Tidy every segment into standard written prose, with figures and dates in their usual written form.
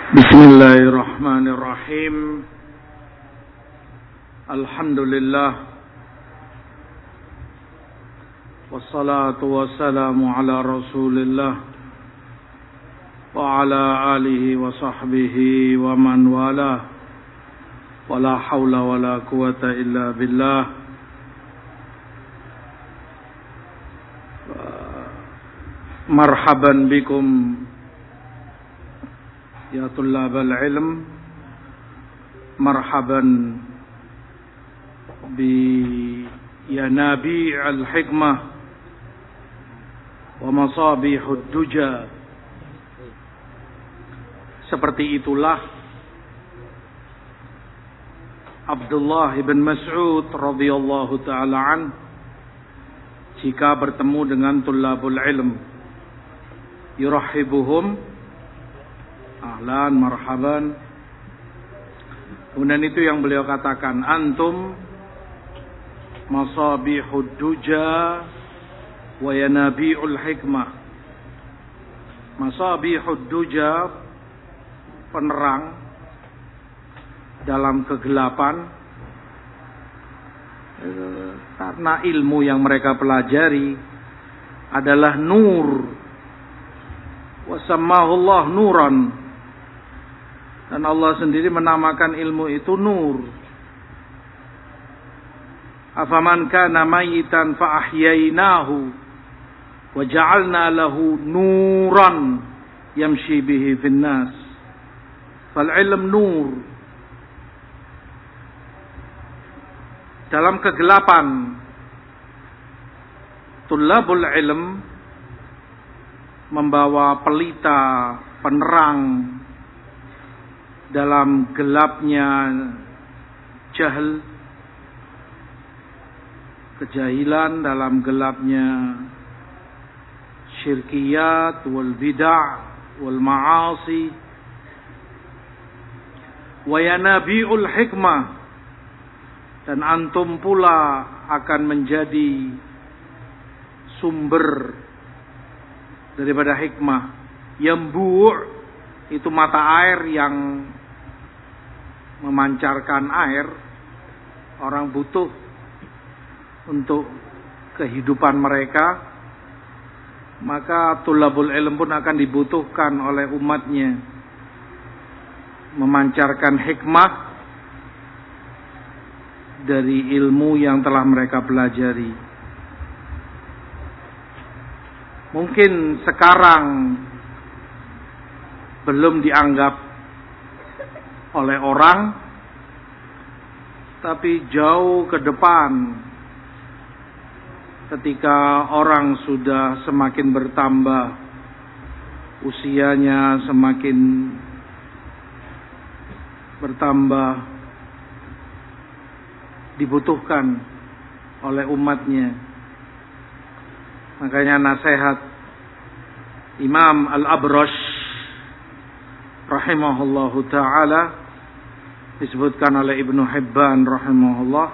Bismillahirrahmanirrahim. Alhamdulillah. Wassalatu wassalamu ala Rasulillah wa ala alihi wa sahbihi wa man wala. Wala hawla wala quwata illa billah. Marhaban bikum ya tullabal ilm, marhaban bi yanabi al-hikmah wa masabihud duja. Seperti itulah Abdullah ibn Mas'ud radhiyallahu ta'ala an jika bertemu dengan tullabul ilm, yurahibuhum ahlan marhaban. Kemudian itu yang beliau katakan, antum masabihud duja wa yanabi'ul hikmah. Masabihud duja, penerang dalam kegelapan, karena ilmu yang mereka pelajari adalah nur. Wa sammahullah nuran. Dan Allah sendiri menamakan ilmu itu nur. Afaman kana mayitan fa ahyainahu wa ja'alna lahu nuran yamshi bihi fin nas. Fal ilm nur. Dalam kegelapan, tullabul ilm membawa pelita, penerang dalam gelapnya jahil, kejahilan, dalam gelapnya syirkiyat wal bid'ah wal ma'asi. Wa yanabi'ul hikmah, dan antum pula akan menjadi sumber daripada hikmah. Yambu' itu mata air yang memancarkan air. Orang butuh untuk kehidupan mereka, maka tulabul ilm pun akan dibutuhkan oleh umatnya, memancarkan hikmah dari ilmu yang telah mereka pelajari. Mungkin sekarang belum dianggap oleh orang, tapi jauh ke depan, ketika orang sudah semakin bertambah, usianya semakin bertambah, dibutuhkan oleh umatnya. Makanya nasihat Imam Al-Abrash rahimahullahu ta'ala disebutkan oleh Ibnu Hibban rahimahullah,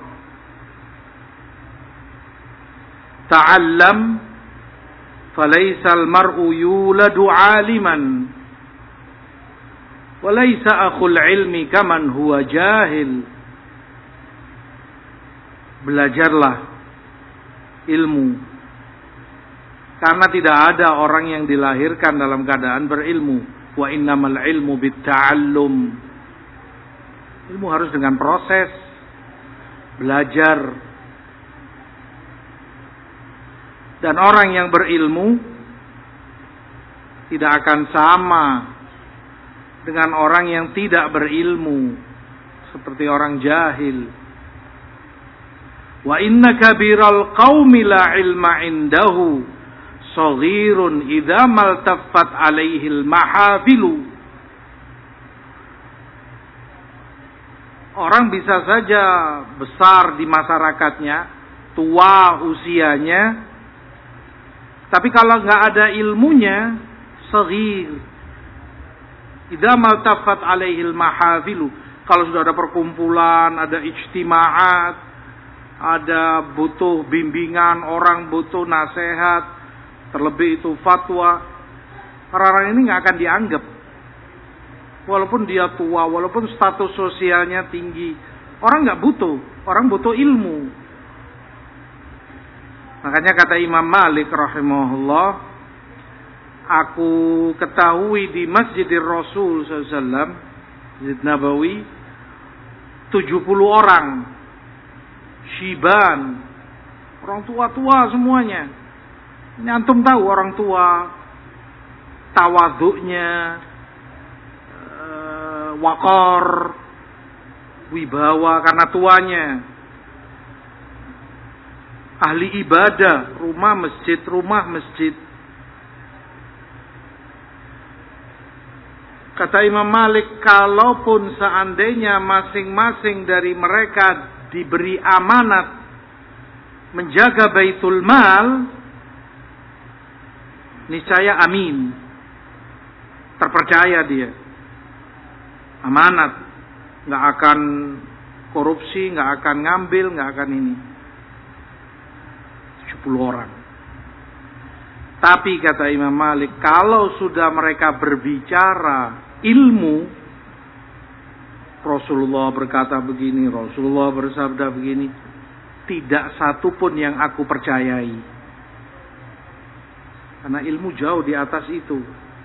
ta'allam falaysa al-mar'u yuladu 'aliman wa laysa akhul ilmi kaman huwa jahil. Belajarlah ilmu, karena tidak ada orang yang dilahirkan dalam keadaan berilmu. Wa innamal ilmu bitta'allum. Ilmu harus dengan proses belajar. Dan orang yang berilmu tidak akan sama dengan orang yang tidak berilmu, seperti orang jahil. Wa inna kabiral qaumi la ilma indahu saghirun idza maltaffat alaihil mahafilu. Orang bisa saja besar di masyarakatnya, tua usianya, tapi kalau nggak ada ilmunya, saghir. Idza maltaffat alaihil mahafilu. Kalau sudah ada perkumpulan, ada ijtimaat, ada butuh bimbingan, orang butuh nasihat, terlebih itu fatwa, orang-orang ini nggak akan dianggap. Walaupun dia tua, walaupun status sosialnya tinggi. Orang nggak butuh, orang butuh ilmu. Makanya kata Imam Malik rahimahullah, aku ketahui di Masjidir Rasul SAW, Masjid Nabawi, 70 orang. Syiban. Orang tua-tua semuanya. Ini antum tahu orang tua, tawaduknya, wakor, wibawa karena tuanya. Ahli ibadah, rumah masjid. Kata Imam Malik, kalaupun seandainya masing-masing dari mereka diberi amanat menjaga baitul mal, niscaya amin, terpercaya dia, amanat, nggak akan korupsi, nggak akan ngambil, nggak akan ini. 70 orang. Tapi kata Imam Malik, kalau sudah mereka berbicara ilmu, Rasulullah berkata begini, Rasulullah bersabda begini, tidak satu pun yang aku percayai. Karena ilmu jauh di atas itu.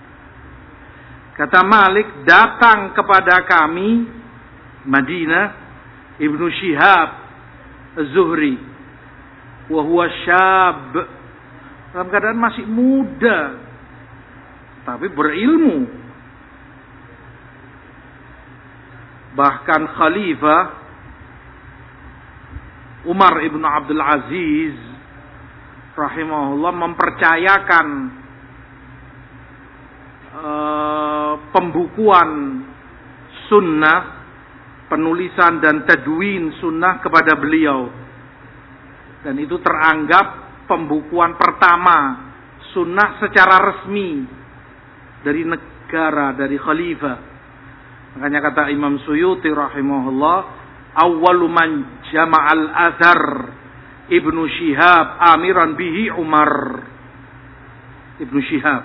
Kata Malik, datang kepada kami Madinah Ibnu Syihab Az-Zuhri, wa huwa syab, dalam keadaan masih muda tapi berilmu. Bahkan Khalifah Umar ibn Abdul Aziz rahimahullah mempercayakan pembukuan sunnah, penulisan dan tadwin sunnah kepada beliau. Dan itu teranggap pembukuan pertama sunnah secara resmi dari negara, dari khalifah. Makanya kata Imam Suyuti rahimahullah, awwalu man jama'al athar Ibnu Syihab amiran bihi Umar. Ibnu Syihab.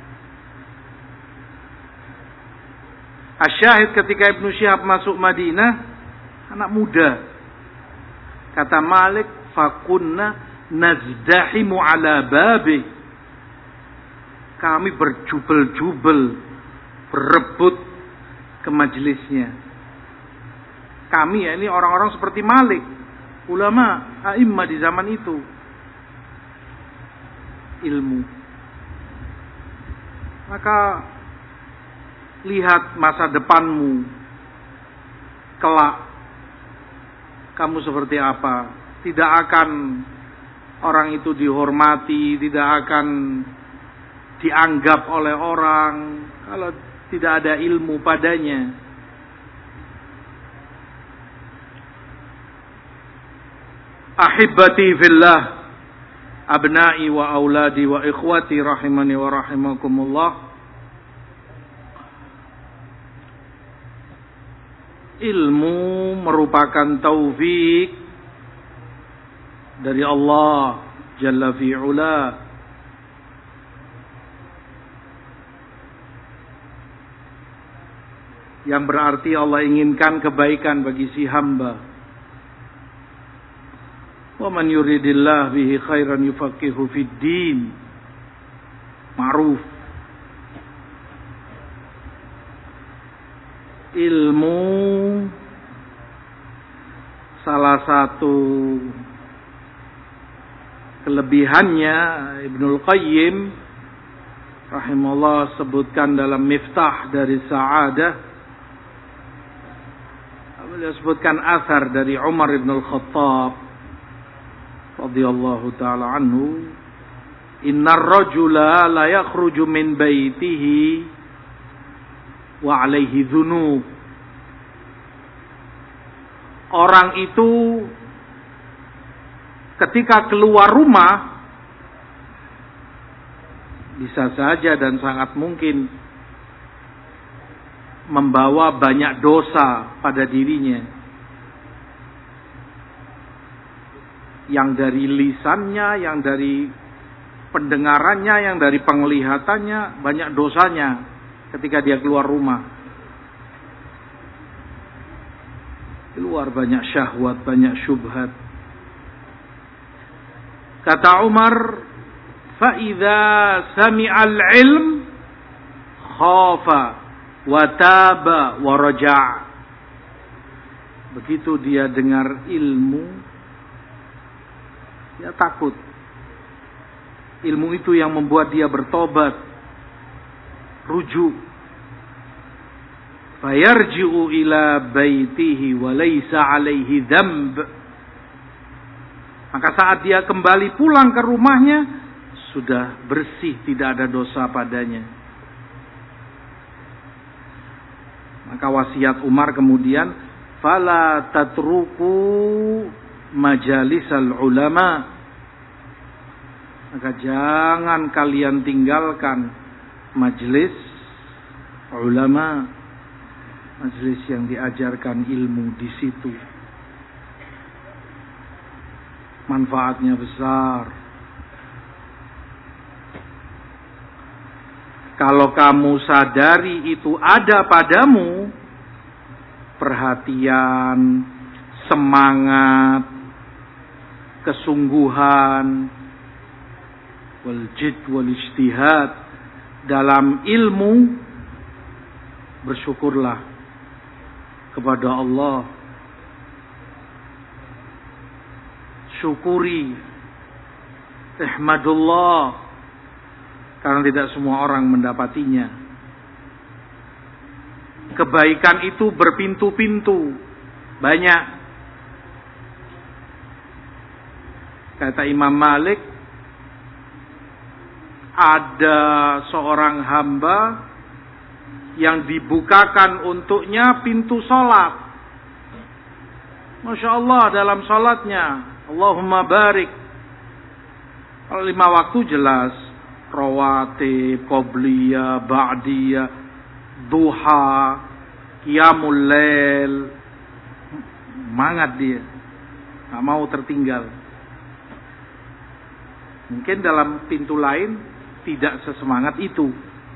Asyahid ketika Ibnu Syihab masuk Madinah, anak muda. Kata Malik, fakunna nazdahimu ala babi. Kami berjubel-jubel, berebut ke majelisnya. Kami ya ini orang-orang seperti Malik, ulama, a'immah di zaman itu. Ilmu. Maka lihat masa depanmu kelak, kamu seperti apa. Tidak akan orang itu dihormati, tidak akan dianggap oleh orang kalau tidak ada ilmu padanya. Ahibbati fillah, abna'i wa auladi wa ikhwati rahimani wa rahimakumullah. Ilmu merupakan taufik dari Allah Jalla fi'ula. Yang berarti Allah inginkan kebaikan bagi si hamba. Wa man yuridillah bihi khairan yufaqihu fid din. Ma'ruf. Ilmu salah satu kelebihannya Ibnul Qayyim rahimahullah sebutkan dalam Miftah dari Sa'adah. Beliau sebutkan asar dari Umar ibn al-Khattab radhiyallahu ta'ala anhu, innar rajula la yakhruju min baitihi wa alaihi dhunub. Orang itu ketika keluar rumah bisa saja dan sangat mungkin membawa banyak dosa pada dirinya. Yang dari lisannya, yang dari pendengarannya, yang dari penglihatannya, banyak dosanya ketika dia keluar rumah. Keluar banyak syahwat, banyak syubhat. Kata Umar, fa idza sami'al ilm khafa wa taba wa raja'. Begitu dia dengar ilmu, dia takut. Ilmu itu yang membuat dia bertobat, rujuk. Fayarji'u ila baitihi wa laysa alaihi dzamb. Maka saat dia kembali pulang ke rumahnya, sudah bersih, tidak ada dosa padanya. Maka wasiat Umar kemudian, fala tatruku majalisal ulama. Maka jangan kalian tinggalkan majelis ulama, majelis yang diajarkan ilmu di situ. Manfaatnya besar. Kalau kamu sadari itu ada padamu, perhatian, semangat, kesungguhan, wal jid wal ijtihad dalam ilmu, bersyukurlah kepada Allah. Syukuri, ihmadullah, karena tidak semua orang mendapatinya. Kebaikan itu berpintu-pintu, banyak. Kata Imam Malik, ada seorang hamba yang dibukakan untuknya pintu sholat. Masya Allah dalam sholatnya, Allahumma barik. Kalau 5 waktu jelas, rawatib, qobliyah, ba'diyah, duha, qiyamul lail, semangat dia, gak mau tertinggal. Mungkin dalam pintu lain tidak sesemangat itu.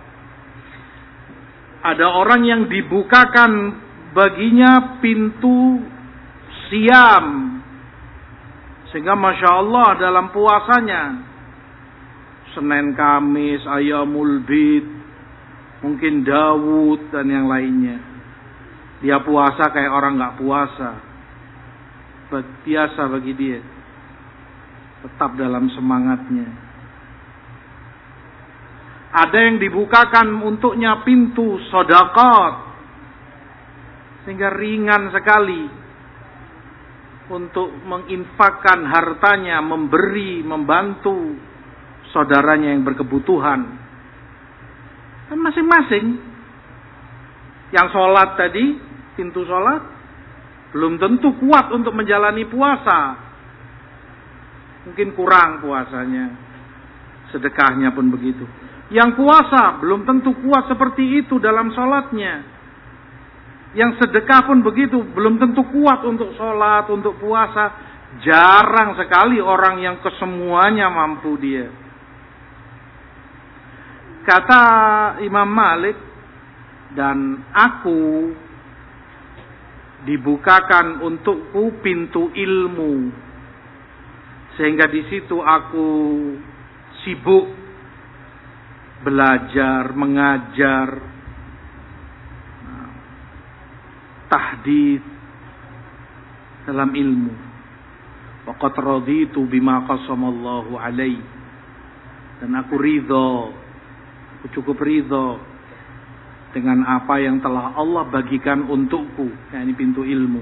Ada orang yang dibukakan baginya pintu siam, sehingga Masya Allah dalam puasanya, Senin, Kamis, Ayyamul Bid, mungkin Daud dan yang lainnya, dia puasa kayak orang gak puasa. Biasa bagi dia, tetap dalam semangatnya. Ada yang dibukakan untuknya pintu sedekah, sehingga ringan sekali untuk menginfakkan hartanya, memberi, membantu saudaranya yang berkebutuhan. Dan masing-masing. Yang sholat tadi, pintu sholat, belum tentu kuat untuk menjalani puasa. Mungkin kurang puasanya. Sedekahnya pun begitu. Yang puasa belum tentu kuat seperti itu dalam sholatnya. Yang sedekah pun begitu, belum tentu kuat untuk sholat, untuk puasa. Jarang sekali orang yang kesemuanya mampu dia. Kata Imam Malik, dan aku dibukakan untukku pintu ilmu, sehingga di situ aku sibuk belajar, mengajar, tahdits dalam ilmu. Waqad raditu bima qasamallahu alaihi, dan aku ridho, aku cukup ridho dengan apa yang telah Allah bagikan untukku, yakni pintu ilmu.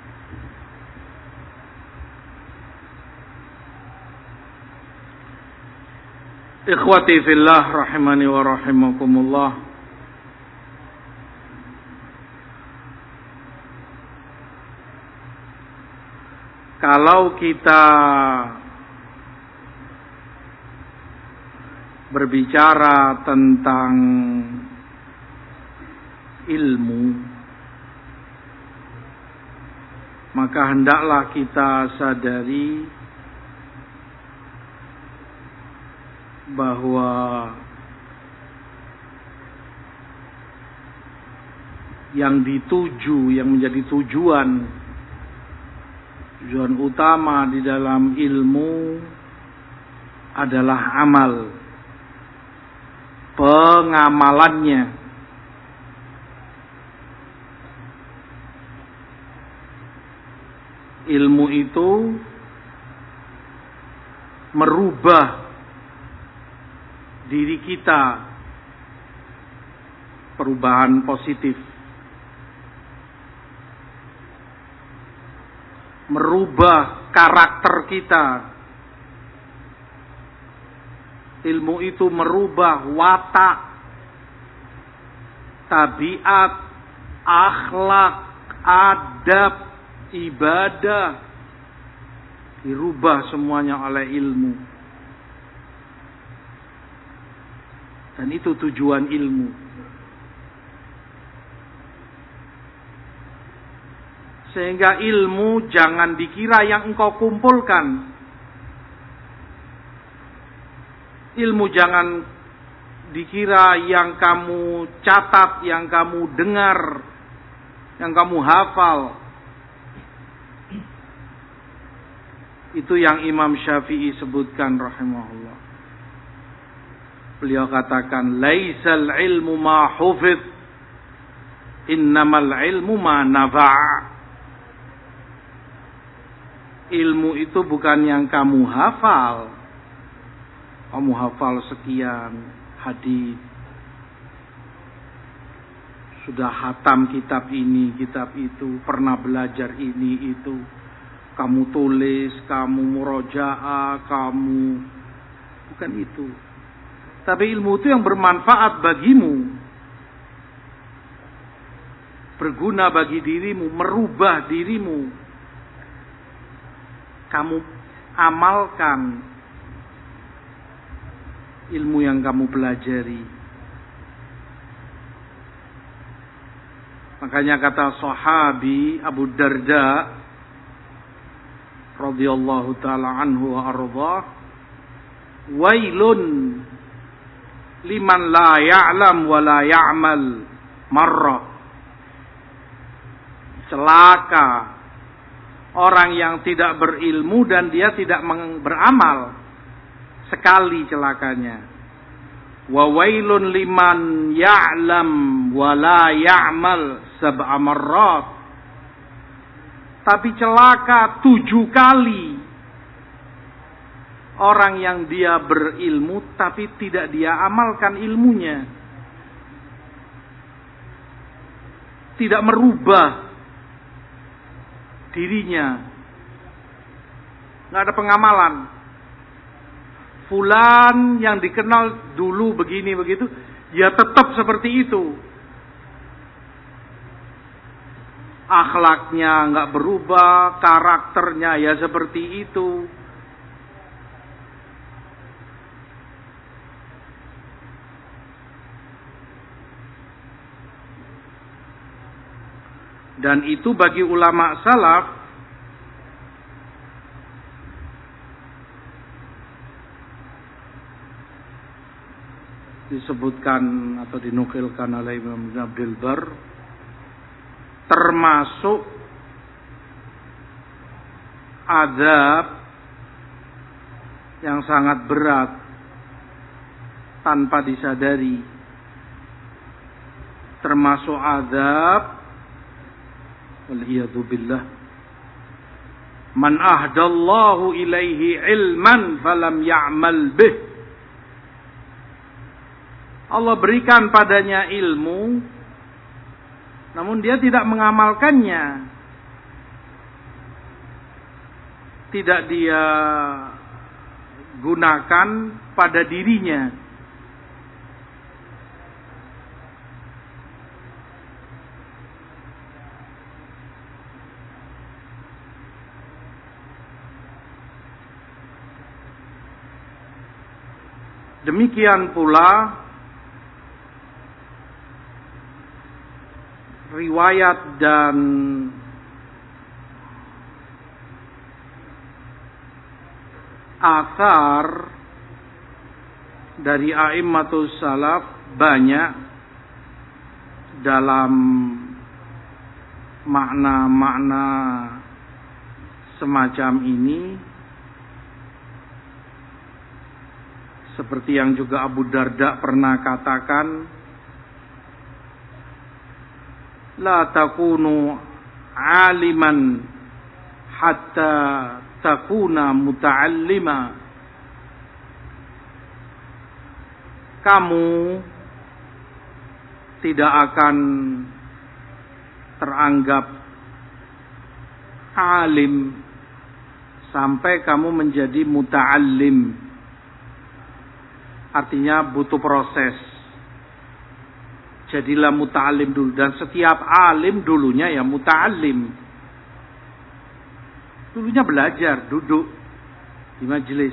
Ikhwati fillah rahimani wa rahimakumullah. Kalau kita berbicara tentang ilmu, maka hendaklah kita sadari bahwa yang dituju, yang menjadi tujuan Tujuan utama di dalam ilmu adalah amal, pengamalannya. Ilmu itu merubah diri kita, perubahan positif. Merubah karakter kita. Ilmu itu merubah watak, tabiat, akhlak, adab, ibadah. Dirubah semuanya oleh ilmu. Dan itu tujuan ilmu. Sehingga ilmu jangan dikira yang engkau kumpulkan. Ilmu jangan dikira yang kamu catat, yang kamu dengar, yang kamu hafal. Itu yang Imam Syafi'i sebutkan rahimahullah. Beliau katakan, laisal ilmu ma hufidh, innamal ilmu ma nafa'. Ilmu itu bukan yang kamu hafal. Kamu hafal sekian hadis. Sudah hatam kitab ini, kitab itu. Pernah belajar ini, itu. Kamu tulis, kamu murojaah, kamu. Bukan itu. Tapi ilmu itu yang bermanfaat bagimu. Berguna bagi dirimu, merubah dirimu. Kamu amalkan ilmu yang kamu pelajari. Makanya kata sahabi Abu Darda radhiyallahu taala anhu wa ardhah, wailun liman la ya'lam wa la ya'mal marrah. Celaka orang yang tidak berilmu dan dia tidak beramal. Sekali celakanya. Wa wailun liman ya'lam wa la ya'mal sab'a marrat. Tapi celaka 7 kali orang yang dia berilmu tapi tidak dia amalkan ilmunya. Tidak merubah dirinya, nggak ada pengamalan. Fulan yang dikenal dulu begini begitu, ya tetap seperti itu. Akhlaknya nggak berubah, karakternya ya seperti itu. Dan itu bagi ulama salaf disebutkan atau dinukilkan oleh Imam Abdul Bar, termasuk azab yang sangat berat tanpa disadari. Termasuk azab wal'iyadu billah, man ahdallahu ilaihi ilman falam ya'mal bih. Allah berikan padanya ilmu, namun dia tidak mengamalkannya. Tidak dia gunakan pada dirinya. Demikian pula riwayat dan athar dari a'immatus salaf banyak dalam makna-makna semacam ini, seperti yang juga Abu Darda pernah katakan, la takunu aliman hatta takuna muta'allima. Kamu tidak akan teranggap alim sampai kamu menjadi muta'allim. Artinya butuh proses. Jadilah muta'allim dulu. Dan setiap alim dulunya ya muta'allim. Dulunya belajar, duduk di majelis.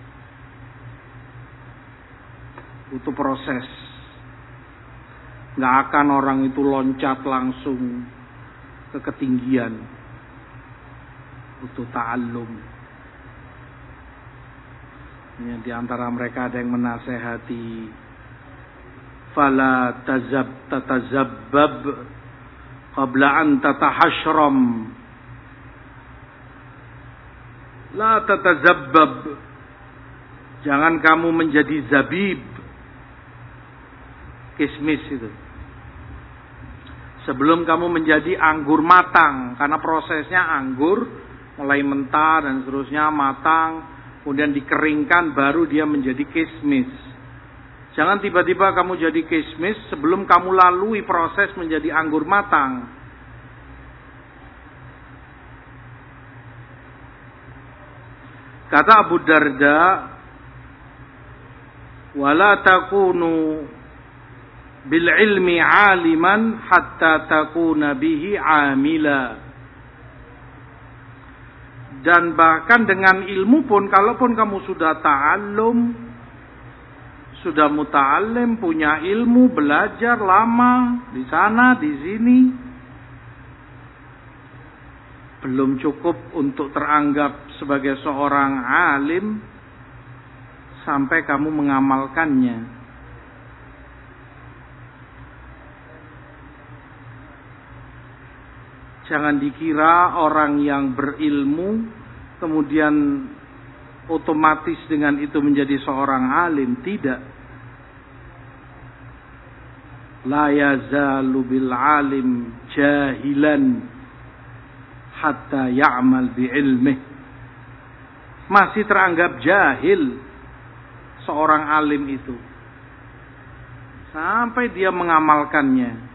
Butuh proses. Nggak akan orang itu loncat langsung ke ketinggian. Butuh ta'allum. Ya, di antara mereka ada yang menasehati, fala tatazabbab qabla an tatahashram. La tatazabbab. Jangan kamu menjadi zabib. Kismis itu. Sebelum kamu menjadi anggur matang. Karena prosesnya anggur mulai mentah dan seterusnya matang. Kemudian dikeringkan baru dia menjadi kismis. Jangan tiba-tiba kamu jadi kismis sebelum kamu lalui proses menjadi anggur matang. Kata Abu Darda, wala takunu bil ilmi aliman hatta takuna bihi amila. Dan bahkan dengan ilmu pun, kalaupun kamu sudah ta'allum, sudah muta'allim, punya ilmu, belajar lama di sana, di sini, belum cukup untuk teranggap sebagai seorang alim sampai kamu mengamalkannya. Jangan dikira orang yang berilmu kemudian otomatis dengan itu menjadi seorang alim. Tidak. La yazalu bil alim jahilan hatta ya'mal bi ilmih. Masih teranggap jahil seorang alim itu sampai dia mengamalkannya.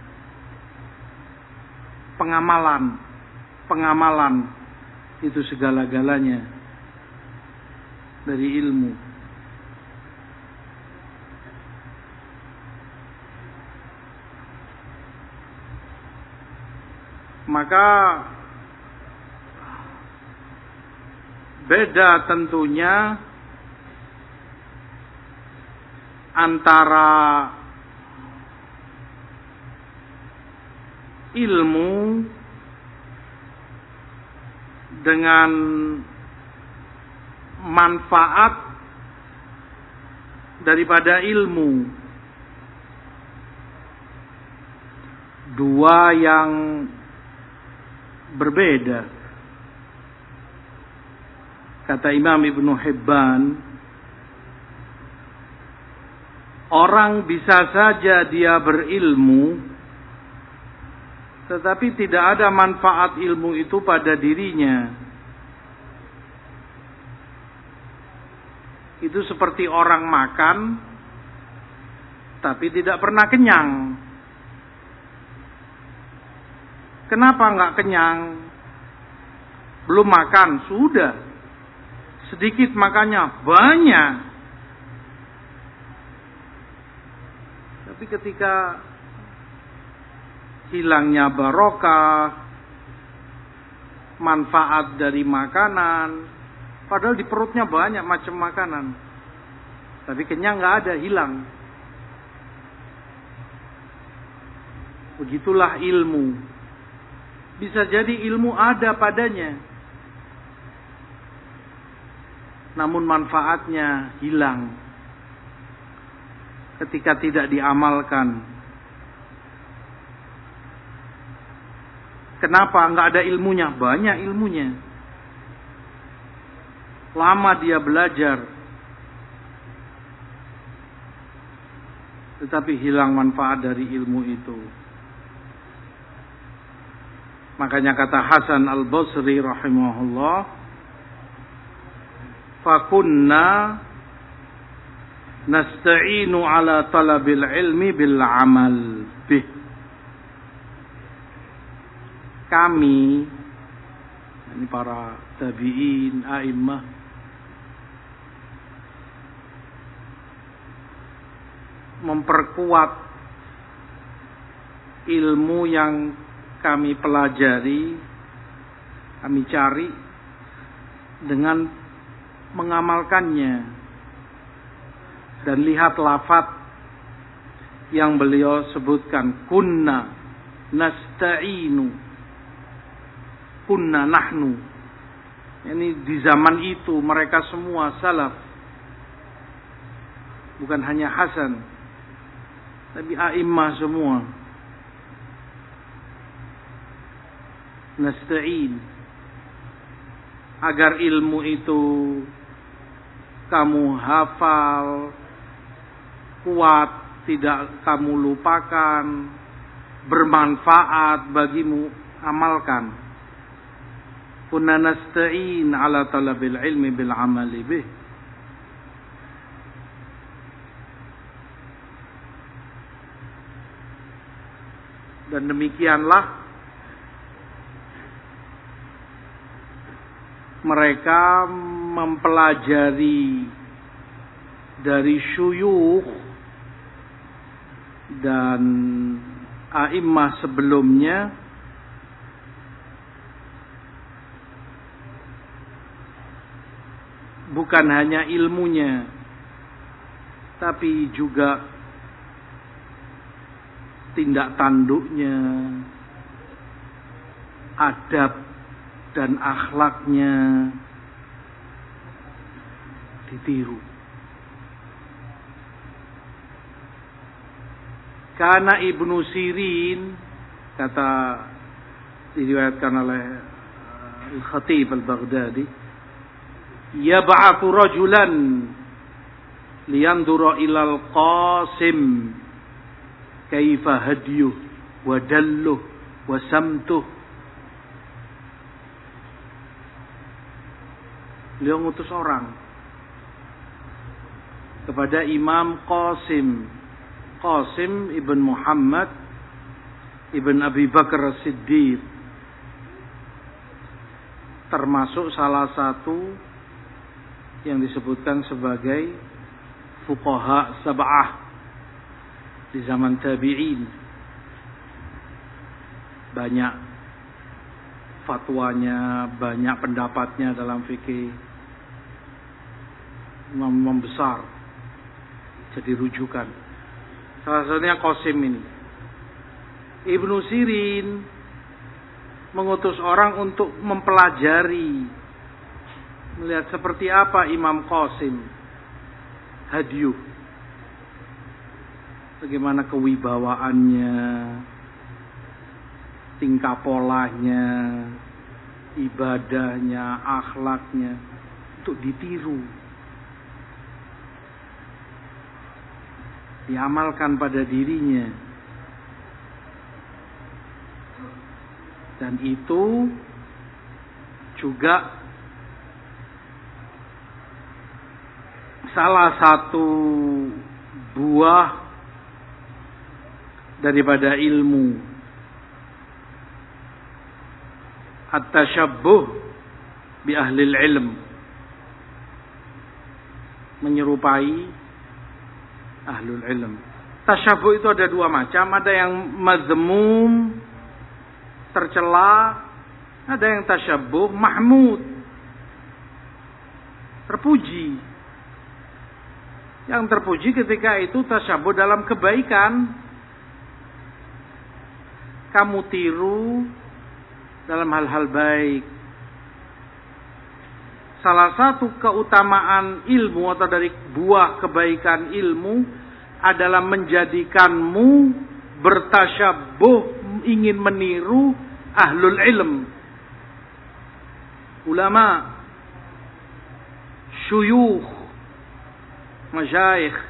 Pengamalan itu segala-galanya dari ilmu. Maka beda tentunya antara ilmu dengan manfaat daripada ilmu. Dua yang berbeda. Kata Imam Ibnu Hibban, orang bisa saja dia berilmu tetapi tidak ada manfaat ilmu itu pada dirinya. Itu seperti orang makan tapi tidak pernah kenyang. Kenapa nggak kenyang? Belum makan, sudah. Sedikit makannya, banyak. Tapi ketika hilangnya barokah, manfaat dari makanan, padahal di perutnya banyak macam makanan, tapi kenyang nggak ada, hilang. Begitulah ilmu. Bisa jadi ilmu ada padanya, namun manfaatnya hilang ketika tidak diamalkan. Kenapa? Nggak ada ilmunya. Banyak ilmunya. lama dia belajar, tetapi hilang manfaat dari ilmu itu. Makanya kata Hasan Al-Basri rahimahullah, fakunna nasta'inu ala talabil ilmi bil amal bih. Kami, ini para tabi'in, a'immah, memperkuat ilmu yang kami pelajari, kami cari dengan mengamalkannya. Dan lihat lafaz yang beliau sebutkan, kunna nasta'inu, kunna nahnu. Ini di zaman itu mereka semua salaf, bukan hanya Hasan, tapi a'immah semua. Nasta'in, agar ilmu itu kamu hafal, kuat, tidak kamu lupakan, bermanfaat bagimu, amalkan. Kunna nasta'in ala talabil ilmi bil amali bih. Dan demikianlah mereka mempelajari dari syuyukh dan a'immah sebelumnya, bukan hanya ilmunya, tapi juga tindak tanduknya, adab dan akhlaknya ditiru. Karena Ibnu Sirin, kata diriwayatkan oleh Al-Khatib Al-Baghdadi, yab'athu rajulan liyandura ilal Qasim kaifa hadiyuh wa dalluh wa samtuh. Beliau ngutus orang kepada Imam Qasim ibn Muhammad ibn Abi Bakar As-Siddiq, termasuk salah satu yang disebutkan sebagai fuqaha sab'ah di zaman tabi'in. Banyak fatwanya, banyak pendapatnya dalam fikih, imam besar, jadi rujukan. Salah satunya Qasim ini. Ibnu Sirin mengutus orang untuk mempelajari, melihat seperti apa Imam Qasim, hadiyuh, bagaimana kewibawaannya, tingkah polanya, ibadahnya, akhlaknya, untuk ditiru, diamalkan pada dirinya. Dan itu juga salah satu buah daripada ilmu, at-tashabbuh bi ahlil ilm, menyerupai ahlul ilm. Tashabbuh itu ada dua macam, ada yang mazmum, tercela, ada yang tashabbuh mahmud, terpuji. Yang terpuji ketika itu tashabbuh dalam kebaikan, kamu tiru dalam hal-hal baik. Salah satu keutamaan ilmu atau dari buah kebaikan ilmu adalah menjadikanmu bertasyabbuh, ingin meniru ahlul ilm, ulama. syuyukh, masyayikh,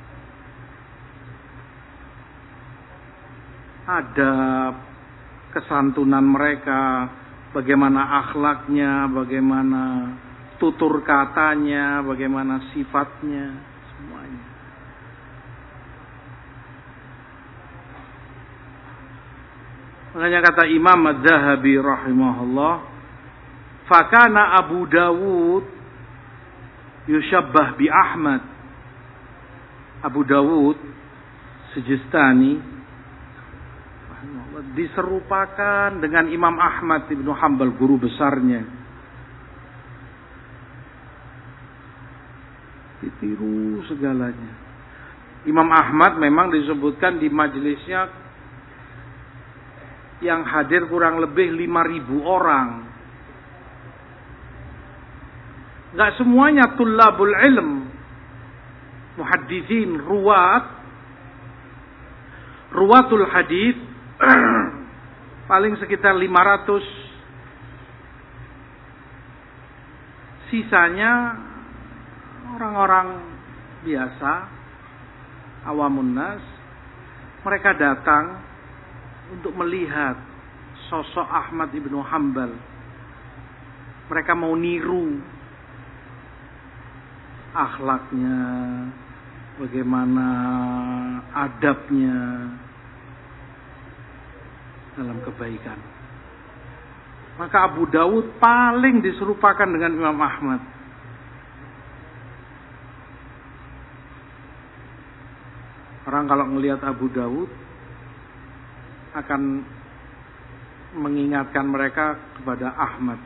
adab, kesantunan mereka, bagaimana akhlaknya, bagaimana tutur katanya, bagaimana sifatnya, semuanya. Makanya kata Imam Az-Zahabi rahimahullah, fakana Abu Dawud yushabbah bi Ahmad. Abu Dawud Sijistani diserupakan dengan Imam Ahmad ibnu Hanbal, guru besarnya. Ditiru segalanya. Imam Ahmad memang disebutkan di majelisnya yang hadir kurang lebih 5.000 orang. Gak semuanya tullabul ilm, muhaddithin, ruwatul hadith, paling sekitar 500. Sisanya orang-orang biasa, awamun nas. Mereka datang untuk melihat sosok Ahmad ibnu Hanbal. Mereka mau niru akhlaknya, bagaimana adabnya dalam kebaikan. Maka Abu Dawud paling diserupakan dengan Imam Ahmad. Orang kalau melihat Abu Dawud akan mengingatkan mereka kepada Ahmad.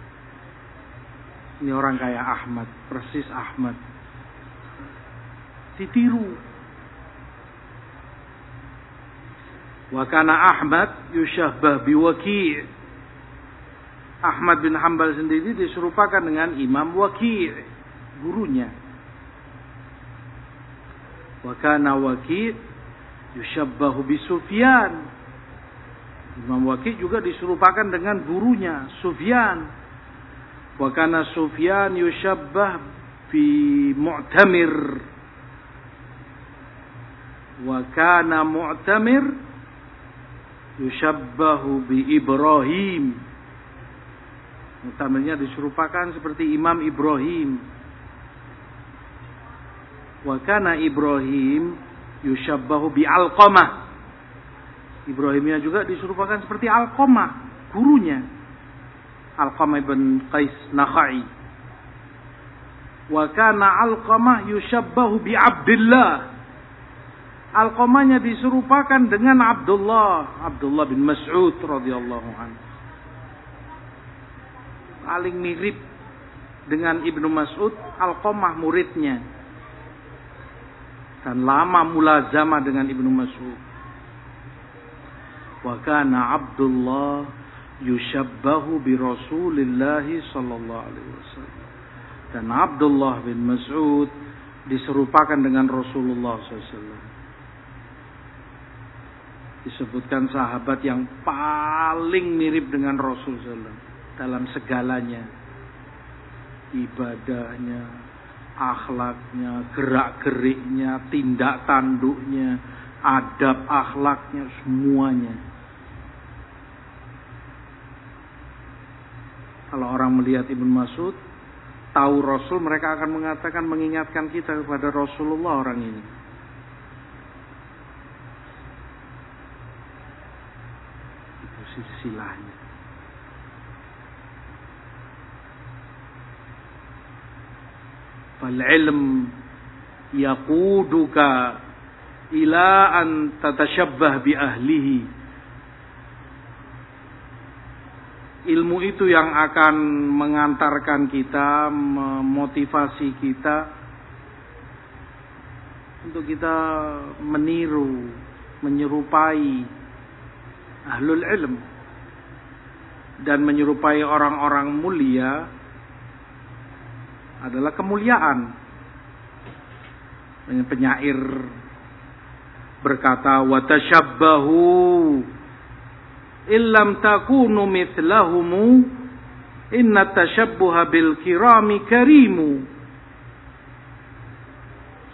Ini orang kayak Ahmad, persis Ahmad. Ditiru. Wa kana Ahmad yushabbah bi Waki'. Ahmad bin Hanbal sendiri diserupakan dengan Imam Waki', gurunya. Wa kana Waki' yushabbahu bi Sufyan. Imam Waki' juga diserupakan dengan gurunya Sufyan. Wa kana Sufyan yushabbah bi Mu'tamir. Wa kana Mu'tamir yushabbahu bi Ibrahim. Mu'tamirnya diserupakan seperti Imam Ibrahim. Wa kana Ibrahim yushabbahu bi Alqamah. Ibrahimnya juga diserupakan seperti Alqamah, gurunya. Alqamah bin Qais Nakhai. Wa kana Alqamah yushabbahu bi Abdullah. Alqamahnya diserupakan dengan Abdullah bin Mas'ud radhiyallahu anhu. Paling mirip dengan Ibnu Mas'ud, Alqamah muridnya. Dan lama mulazamah dengan Ibnu Mas'ud. Wa kana Abdullah yushabbahu bi Rasulillah sallallahu alaihi wasallam. Dan Abdullah bin Mas'ud diserupakan dengan Rasulullah SAW. Disebutkan sahabat yang paling mirip dengan Rasul SAW dalam segalanya. Ibadahnya, akhlaknya, gerak-geriknya, tindak tanduknya, adab akhlaknya, semuanya. Kalau orang melihat Ibnu Mas'ud, tahu Rasul, mereka akan mengatakan, mengingatkan kita kepada Rasulullah orang ini. Itu silsilahnya. Fal ilm yaquduka ila an tatashabbah bi ahlihi. Ilmu itu yang akan mengantarkan kita, memotivasi kita untuk kita meniru, menyerupai ahlul ilm dan menyerupai orang-orang mulia adalah kemuliaan. Penyair berkata, wa tashabbahu illam takunu mithlahumu inna tashabbuha bil kirami karimu.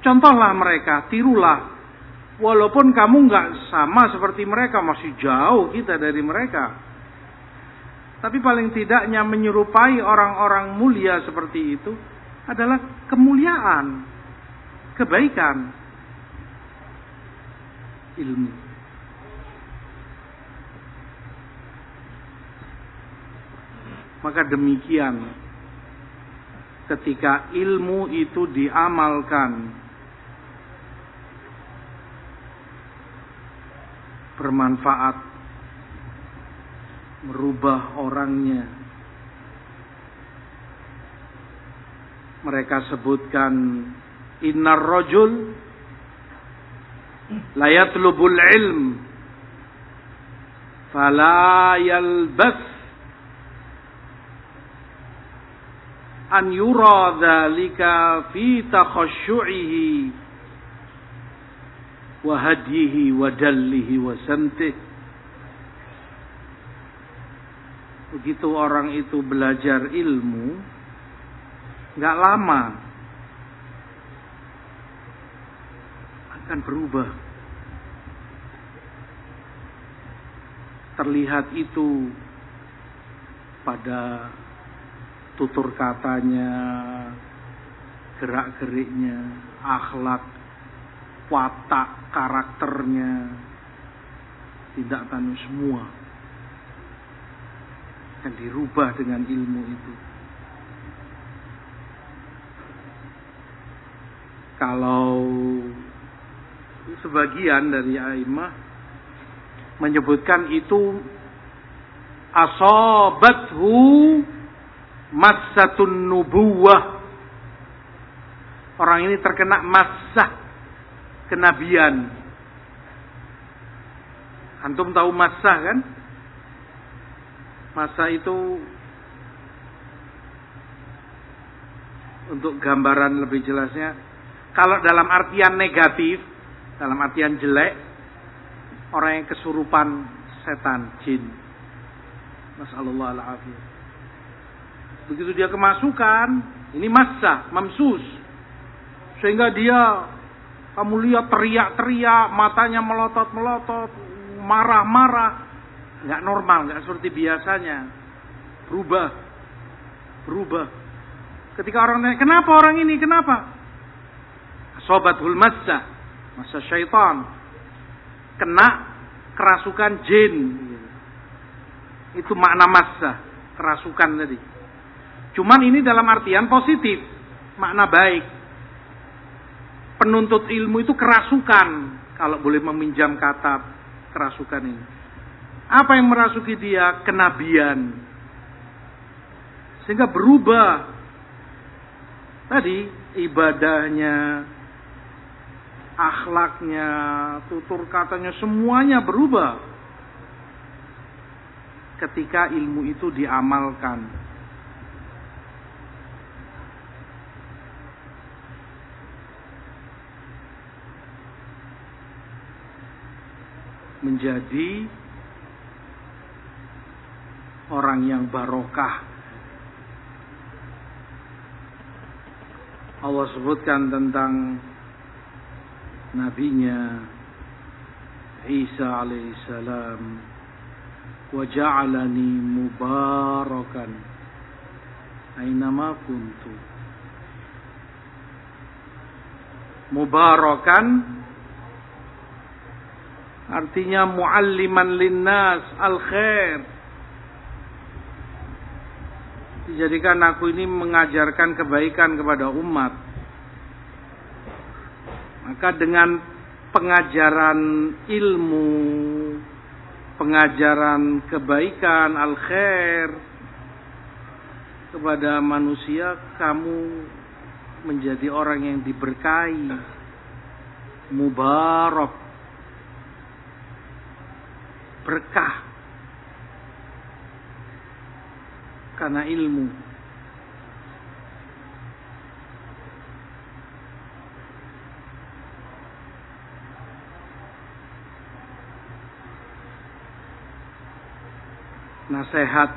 Contohlah mereka, tirulah. Walaupun kamu nggak sama seperti mereka, masih jauh kita dari mereka. Tapi paling tidaknya menyerupai orang-orang mulia seperti itu adalah kemuliaan, kebaikan, ilmu. Maka demikian, ketika ilmu itu diamalkan, bermanfaat, merubah orangnya. Mereka sebutkan, innar rajul la yatlubul ilm fala yalbas an yura dzalika fi takhashu'ihi wa hadyihi wa dallihi wa samtih. Begitu orang itu belajar ilmu, nggak lama akan berubah. Terlihat itu pada tutur katanya, gerak-geriknya, akhlak, watak, karakternya, tindak tanduk semua akan dirubah dengan ilmu itu. Kalau sebagian dari a'immah menyebutkan itu asabathu massatun nubuwah. Orang ini terkena massah kenabian. Antum tahu massah kan? Massah itu, untuk gambaran lebih jelasnya, kalau dalam artian negatif, dalam artian jelek, orang yang kesurupan setan, jin. Nasallallahu alaihi. Begitu dia kemasukan, ini massah, mamsus. Sehingga dia, kamu lihat teriak-teriak, matanya melotot-melotot, marah-marah. Nggak normal, nggak seperti biasanya. Berubah. Ketika orang tanya, kenapa orang ini, kenapa? Asabathul massah, massa syaitan. Kena kerasukan jin. Itu makna massah, kerasukan tadi. Cuman ini dalam artian positif, makna baik. Penuntut ilmu itu kerasukan, kalau boleh meminjam kata kerasukan ini. Apa yang merasuki dia? Kenabian. Sehingga berubah. Tadi ibadahnya, akhlaknya, tutur katanya, semuanya berubah ketika ilmu itu diamalkan. Menjadi orang yang barokah. Allah sebutkan tentang nabinya Isa alaihissalam, wa ja'alani mubarakan ainama kuntu. Mubarakan artinya mualliman linnas al-khair. Dijadikan aku ini mengajarkan kebaikan kepada umat. Maka dengan pengajaran ilmu, pengajaran kebaikan, al-khair kepada manusia, kamu menjadi orang yang diberkahi, mubarak, berkah. Karena ilmu. Nasihat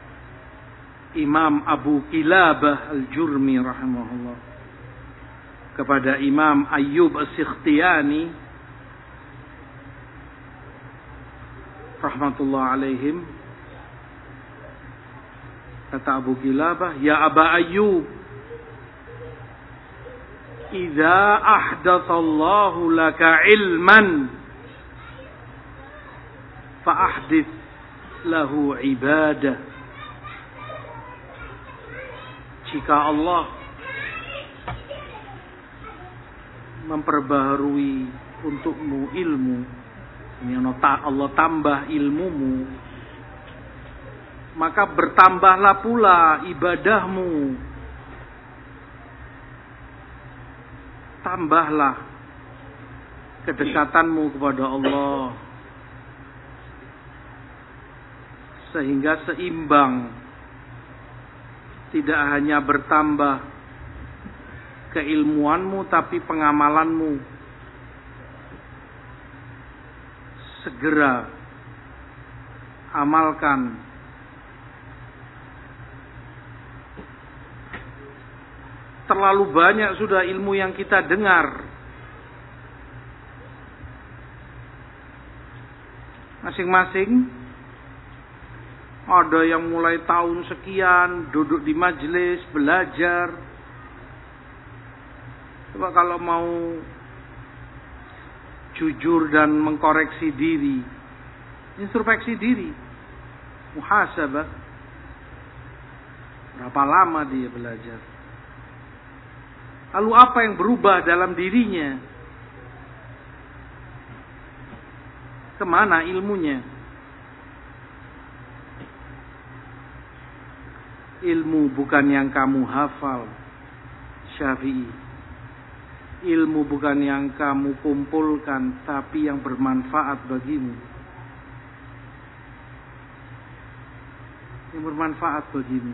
Imam Abu Kilabah Al-Jurmi rahimahullah. kepada Imam Ayyub As-Sikhtiyani rahmatullah alaihim, kata Abu Kilabah, ya Aba Ayyub, idza ahdatsallahu laka ilman fa ahdits lahu ibadah. Jika Allah memperbaharui untukmu ilmu, Allah tambah ilmumu, maka bertambahlah pula ibadahmu. Tambahlah kedekatanmu kepada Allah sehingga seimbang, tidak hanya bertambah keilmuanmu tapi pengamalanmu. Segera amalkan terlalu banyak sudah ilmu yang kita dengar. Masing-masing ada yang mulai tahun sekian duduk di majelis belajar. Coba kalau mau jujur dan mengkoreksi diri, introspeksi diri, muhasabah, berapa lama dia belajar? Lalu apa yang berubah dalam dirinya? Kemana ilmunya? Ilmu bukan yang kamu hafal, Syafi'i. Ilmu bukan yang kamu kumpulkan, tapi yang bermanfaat bagimu. Yang bermanfaat bagimu.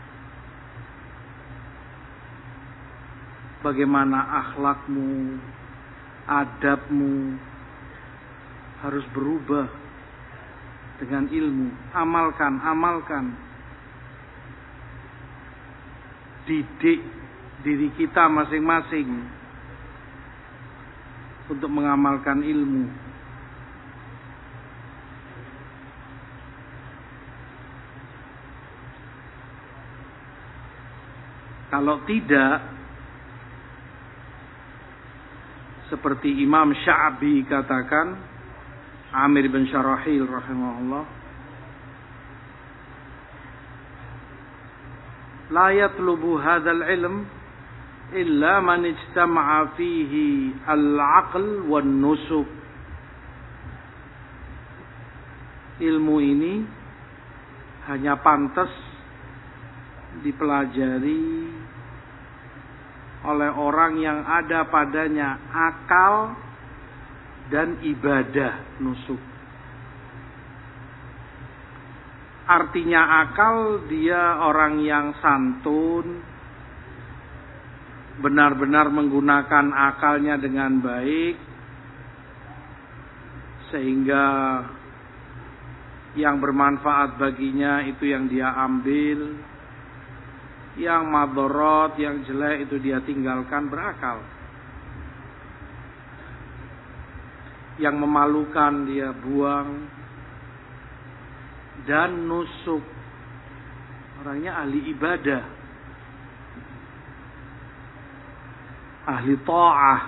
Bagaimana akhlakmu, adabmu harus berubah dengan ilmu. Amalkan. Didik diri kita masing-masing untuk mengamalkan ilmu. Kalau tidak, seperti Imam Sya'bi katakan, Amir bin Syarahil rahimahullah, la yatlubu hadzal ilm illa man ijtama'a fihi al-aql wan nusuk. Ilmu ini hanya pantas dipelajari oleh orang yang ada padanya akal dan ibadah nusuk. Artinya akal, dia orang yang santun, benar-benar menggunakan akalnya dengan baik, sehingga yang bermanfaat baginya itu yang dia ambil, yang madharat, yang jelek itu dia tinggalkan, berakal. Yang memalukan dia buang. Dan nusuk, orangnya ahli ibadah, ahli ta'ah.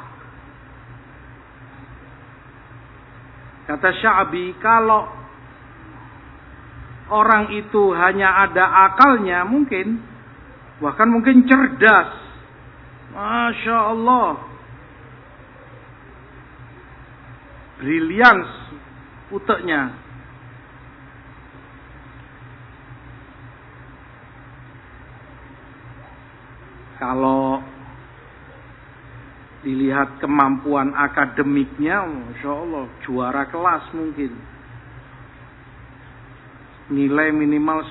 Kata Sya'bi, kalau orang itu hanya ada akalnya, mungkin, bahkan mungkin cerdas, Masya Allah, brilians uteknya. Kalau dilihat kemampuan akademiknya, Masya Allah, juara kelas mungkin. Nilai minimal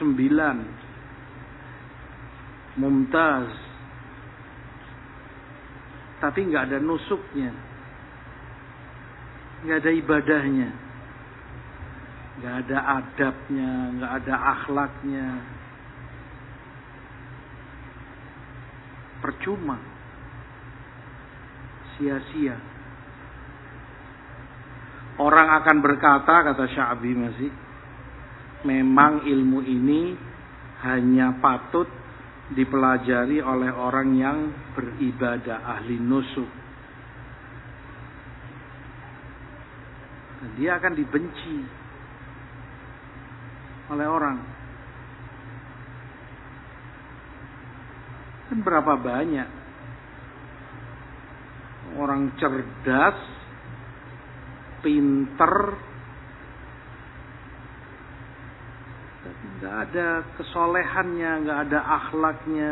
9. Mumtaz. Tapi nggak ada nusuknya. Nggak ada ibadahnya. Nggak ada adabnya, nggak ada akhlaknya. Percuma. sia-sia. Orang akan berkata, kata Sya'bi masih, memang ilmu ini hanya patut dipelajari oleh orang yang beribadah, ahli nusuk. Dan dia akan dibenci oleh orang. Dan berapa banyak orang cerdas, pinter, tapi nggak ada kesolehannya, nggak ada akhlaknya,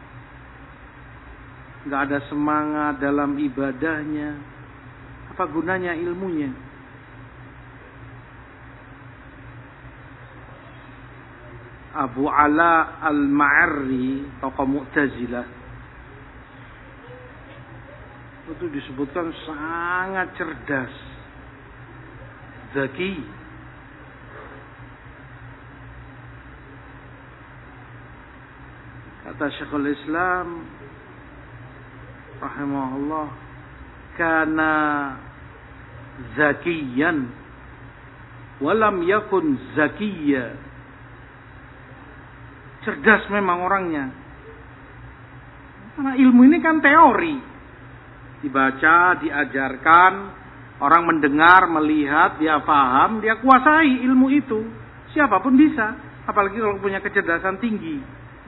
nggak ada semangat dalam ibadahnya. Apa gunanya ilmunya? Abu Ala al-Ma'arri, tokoh Mu'tazilah, itu disebutkan sangat cerdas, zaki. Kata Syekhul Islam rahimahullah, kana zakiyan walam yakun zakiyya. Cerdas memang orangnya. Karena ilmu ini kan teori. Dibaca, diajarkan, orang mendengar, melihat, dia paham, dia kuasai ilmu itu. Siapapun bisa, apalagi kalau punya kecerdasan tinggi.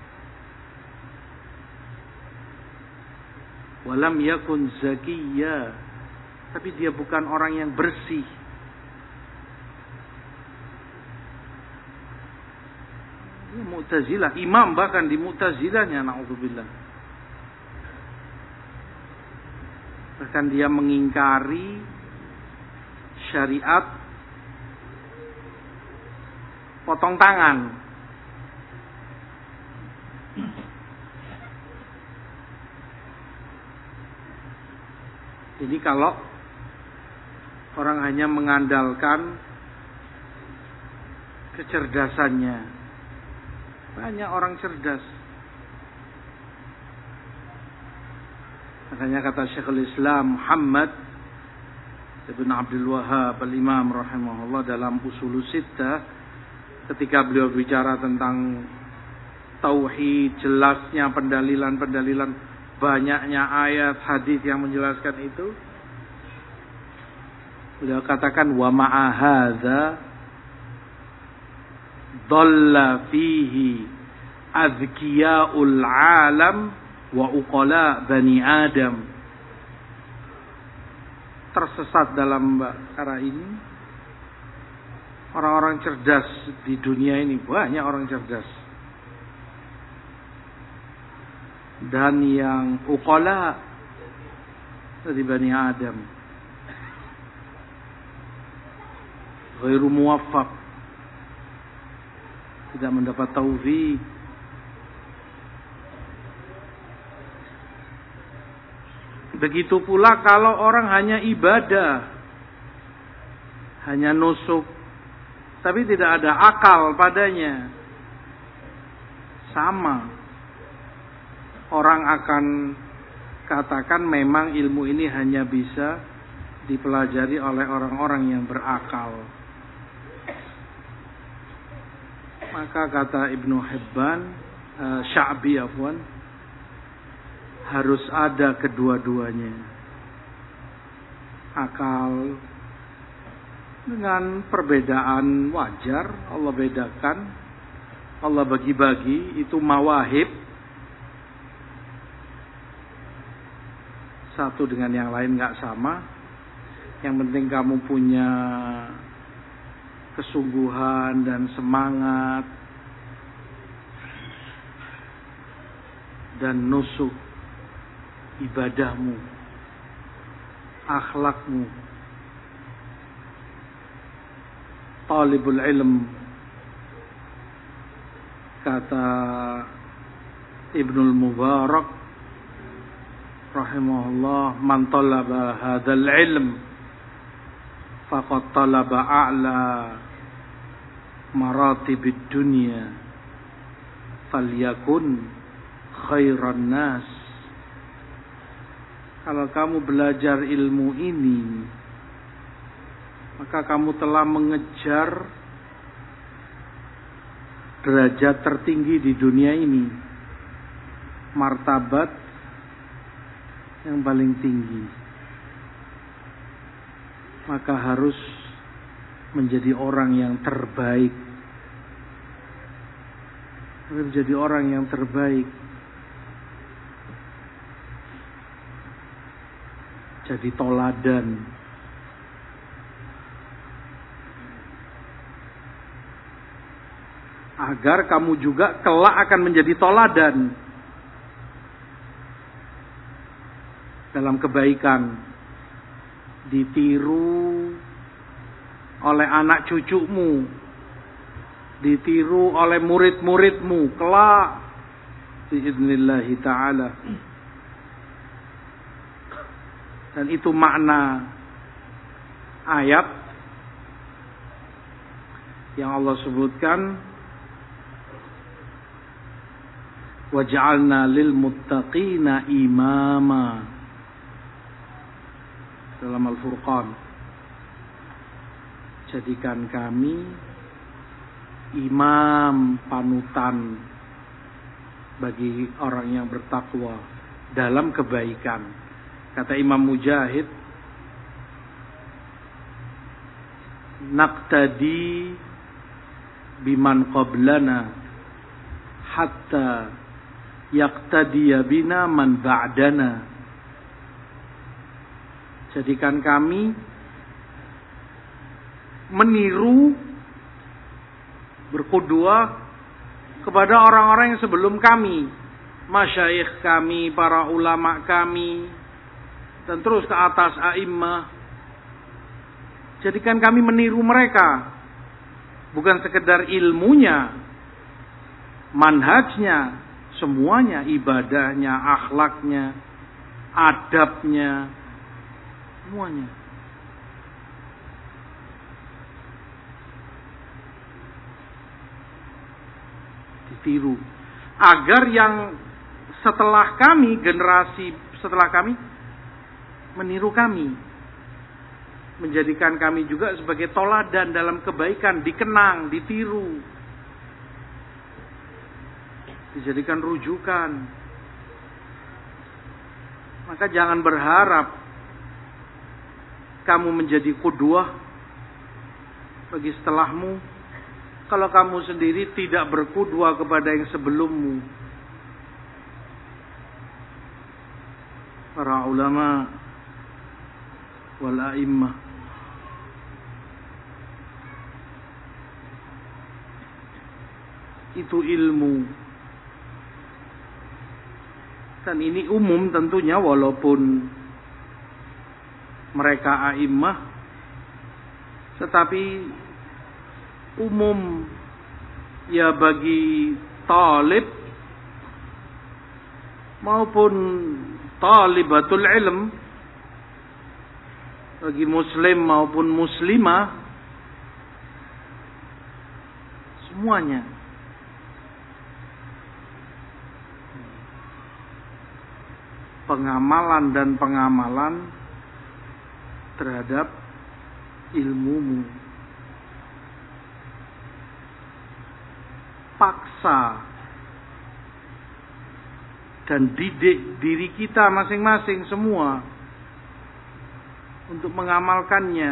Walam yakun zakiyya, tapi dia bukan orang yang bersih. Dia Mu'tazilah, imam bahkan di Mu'tazilahnya, na'udzubillah. Bahkan dia mengingkari syariat potong tangan. Jadi kalau orang hanya mengandalkan kecerdasannya, banyak orang cerdas. Makanya kata Syekhul Islam Muhammad Ibn Abdul Wahhab al-Imam rahimahullah dalam Ushulus Sittah, ketika beliau bicara tentang tauhid, jelasnya pendalilan-pendalilan, banyaknya ayat hadis yang menjelaskan itu, beliau katakan wa ma'a hadza dhalla fihi azkiya'ul alam wa uqala bani Adam. Tersesat dalam perkara ini orang-orang cerdas di dunia ini, banyak orang cerdas. Dan yang uqala dari bani Adam, ghairu muwaffaq, tidak mendapat taufik. Begitu pula kalau orang hanya ibadah, hanya nusuk, tapi tidak ada akal padanya, sama. Orang akan katakan memang ilmu ini hanya bisa dipelajari oleh orang-orang yang berakal. Maka kata Ibnu Hibban, Sya'bi afwan, harus ada kedua-duanya. Akal dengan perbedaan wajar, Allah bedakan, Allah bagi-bagi, itu mawahib. Satu dengan yang lain gak sama. Yang penting kamu punya kesungguhan dan semangat dan nusuk ibadahmu, akhlakmu. Talibul ilm, kata Ibnul Mubarak rahimahullah, man talaba hadzal ilm faqad talaba a'la maratibid dunya falyakun khairan nas. Kalau kamu belajar ilmu ini, maka kamu telah mengejar derajat tertinggi di dunia ini, martabat yang paling tinggi. Maka harus menjadi orang yang terbaik. Menjadi orang yang terbaik. Jadi toladan. Agar kamu juga kelak akan menjadi toladan dalam kebaikan, ditiru oleh anak cucumu, ditiru oleh murid-muridmu kelak biiznillah ta'ala. Dan itu makna ayat yang Allah sebutkan, waj'alna lil muttaqina imama, dalam Al-Furqan. Jadikan kami imam, panutan bagi orang yang bertakwa dalam kebaikan. Kata Imam Mujahid, naqtadi biman qablana hatta yaqtadiya bina man ba'dana. Jadikan kami meniru, berqudwah kepada orang-orang yang sebelum kami, masyayikh kami, para ulama kami, dan terus ke atas a'immah. Jadikan kami meniru mereka, bukan sekedar ilmunya, manhajnya, semuanya, ibadahnya, akhlaknya, adabnya, semuanya. Ditiru. Agar yang setelah kami, generasi setelah kami, meniru kami. Menjadikan kami juga sebagai toladan dalam kebaikan, dikenang, ditiru. Dijadikan rujukan. Maka jangan berharap kamu menjadi qudwah bagi setelahmu kalau kamu sendiri tidak berqudwah kepada yang sebelummu. Para ulama wal a'immah. Itu ilmu. Dan ini umum tentunya, walaupun mereka a'immah, tetapi umum ya bagi talib maupun talibatul ilm, bagi muslim maupun muslimah, semuanya. Pengamalan dan pengamalan terhadap ilmumu. Paksa dan didik diri kita masing-masing semua untuk mengamalkannya,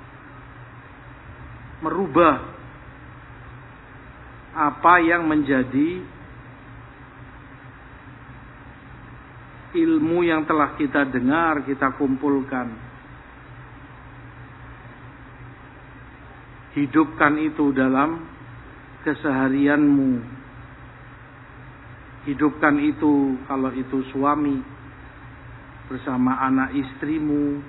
merubah apa yang menjadi ilmu yang telah kita dengar, kita kumpulkan. Hidupkan itu dalam keseharianmu. Hidupkan itu kalau itu suami bersama anak istrimu.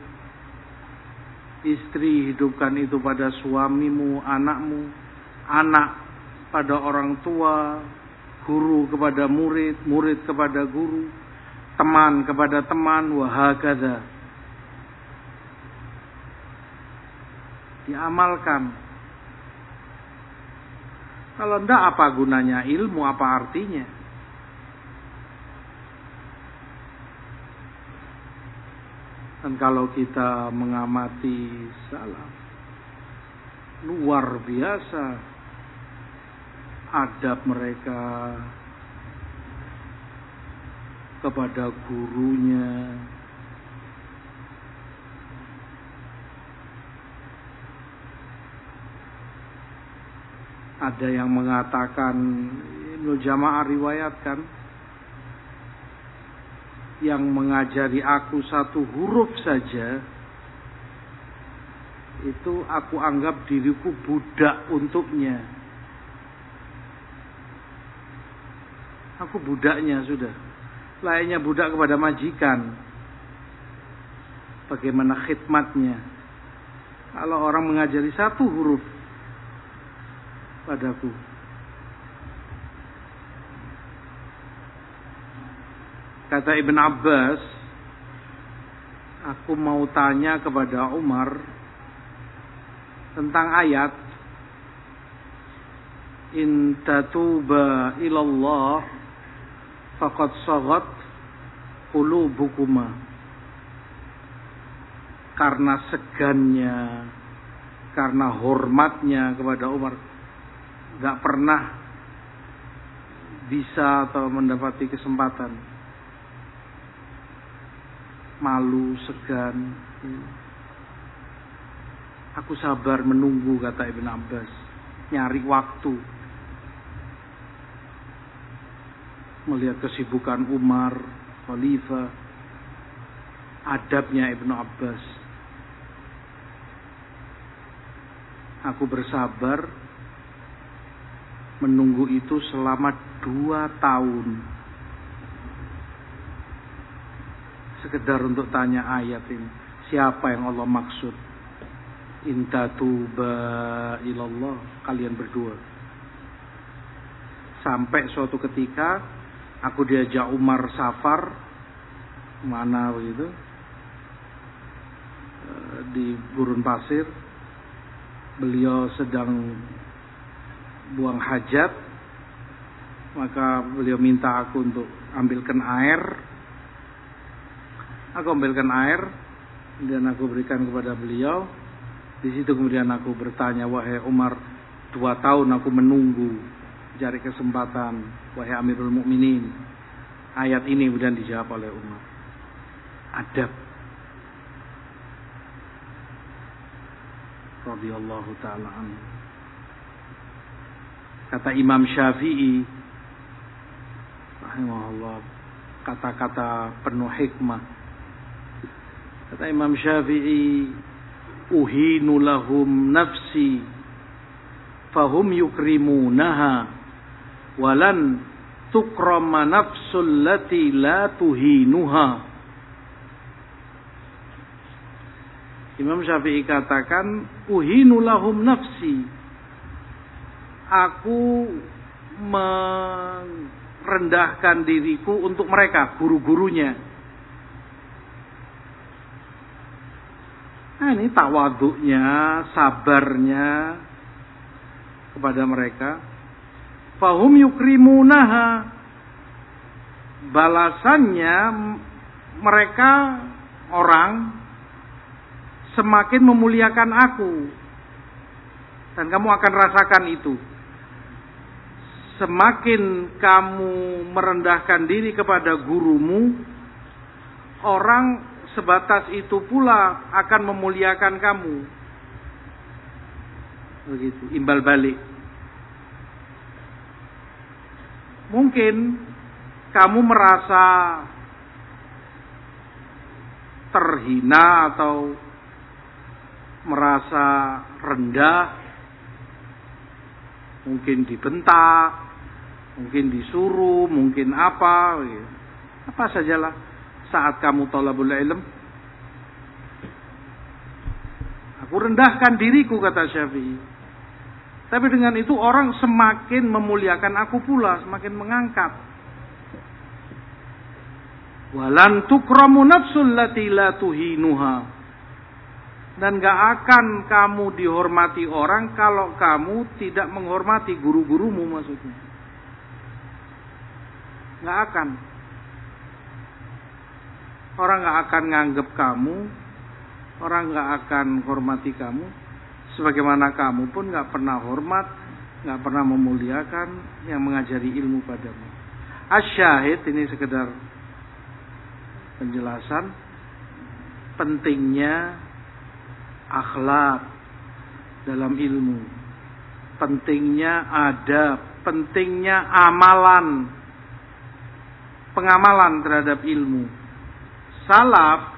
Istri, hidupkan itu pada suamimu, anakmu. Anak pada orang tua. Guru kepada murid, murid kepada guru. Teman kepada teman, wahakadha. Diamalkan. Kalau tidak, apa gunanya ilmu, apa artinya? Dan kalau kita mengamati salaf, luar biasa adab mereka kepada gurunya. Ada yang mengatakan, Ibnu Jamaah riwayatkan, yang mengajari aku satu huruf saja, itu aku anggap diriku budak untuknya. Aku budaknya sudah. Layaknya budak kepada majikan. Bagaimana khidmatnya. Kalau orang mengajari satu huruf padaku, kata Ibn Abbas, aku mau tanya kepada Umar tentang ayat in tatuba ilallah faqad saghat qulubukuma. Karena segannya, karena hormatnya kepada Umar, gak pernah bisa atau mendapati kesempatan. Malu, segan. Aku sabar menunggu, kata Ibn Abbas. Nyari waktu. Melihat kesibukan Umar, Khalifah. Adabnya Ibn Abbas. Aku bersabar menunggu itu selama 2 tahun. Sekedar untuk tanya ayat ini. Siapa yang Allah maksud? In tatuba ilallah, kalian berdua. Sampai suatu ketika aku diajak Umar safar, mana begitu, di gurun pasir. Beliau sedang buang hajat, maka beliau minta aku untuk ambilkan air. Aku ambilkan air dan aku berikan kepada beliau. Di situ kemudian aku bertanya, wahai Umar, 2 tahun aku menunggu, cari kesempatan, wahai Amirul Mukminin. Ayat ini kemudian dijawab oleh Umar. Adab. Radhiyallahu ta'ala anhu. Kata Imam Syafi'i, rahimahullah, kata-kata penuh hikmah. Kata Imam Syafi'i, uhinu lahum nafsi fahum yukrimunaha walan tukrama nafsul lati la tuhinuha. Imam Syafi'i katakan, uhinu lahum nafsi, aku merendahkan diriku untuk mereka, guru-gurunya. Nah, ini tawaduknya, sabarnya kepada mereka. Fahum yukrimunaha, balasannya mereka orang semakin memuliakan aku. Dan kamu akan rasakan itu. Semakin kamu merendahkan diri kepada gurumu, orang sebatas itu pula akan memuliakan kamu. Begitu, imbal balik. Mungkin kamu merasa terhina atau merasa rendah, mungkin dibentak, mungkin disuruh, mungkin apa sajalah. Saat kamu thalabul ilm, aku rendahkan diriku, kata Syafi'i. Tapi dengan itu orang semakin memuliakan aku pula, semakin mengangkat. Walan tukramu nafsul lati la tuhinuha. Dan gak akan kamu dihormati orang kalau kamu tidak menghormati guru-gurumu, maksudnya. Gak akan. Orang nggak akan nganggep kamu, orang nggak akan hormati kamu, sebagaimana kamu pun nggak pernah hormat, nggak pernah memuliakan yang mengajari ilmu padamu. Asyahid ini sekedar penjelasan pentingnya akhlak dalam ilmu, pentingnya adab, pentingnya amalan, pengamalan terhadap ilmu. Salaf